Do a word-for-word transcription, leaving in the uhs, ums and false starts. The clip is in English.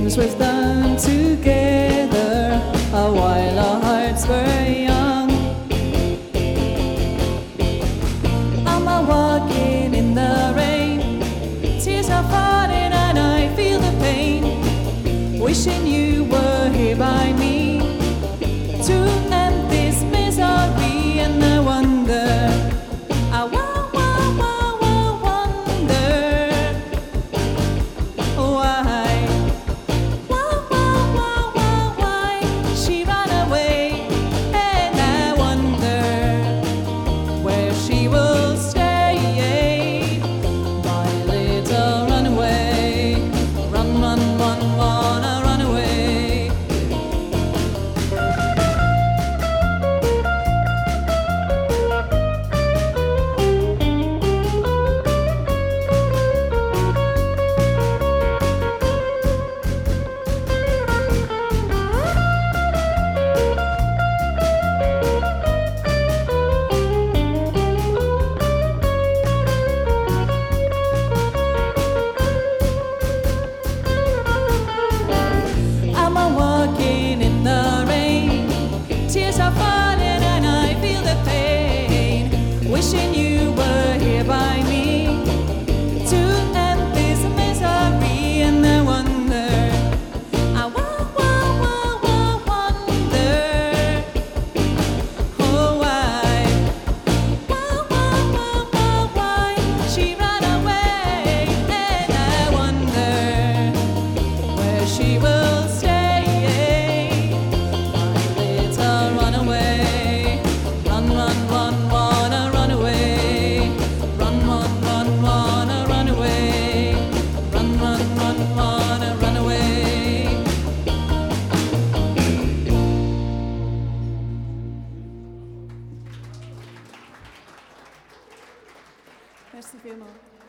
things we've done together while our hearts were young. I'm a walking in the rain, tears are falling and I feel the pain, wishing you were here by me to end this misery. And I wonder, I wa- wa- wa- wa- wonder why, wa- wa- wa- wa- why she ran away. And I wonder where she will stay, my little runaway. Run, run, run, wanna run away. I'm a walking in the rain, tears are falling and I feel the pain, wishing you were here by me to end this misery. And I wonder, I wa- wa- wa- wa- wonder, oh why, wa- wa- wa- wa- why she ran away. And I wonder where she will stay, my little runaway. Run, run, run, wanna run away. Run, run, run, wanna run away. Run, run, run, wanna run away. Merci vielmals.